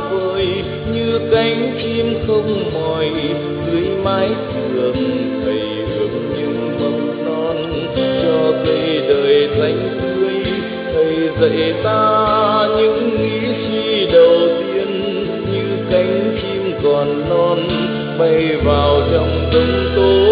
vời như cánh chim không mỏi dưới mái trường. Thầy ươm những mầm non cho cây đời xanh tươi. Thầy dạy ta những nghĩ suy đầu tiên như cánh chim còn non bay vào trong đống tối.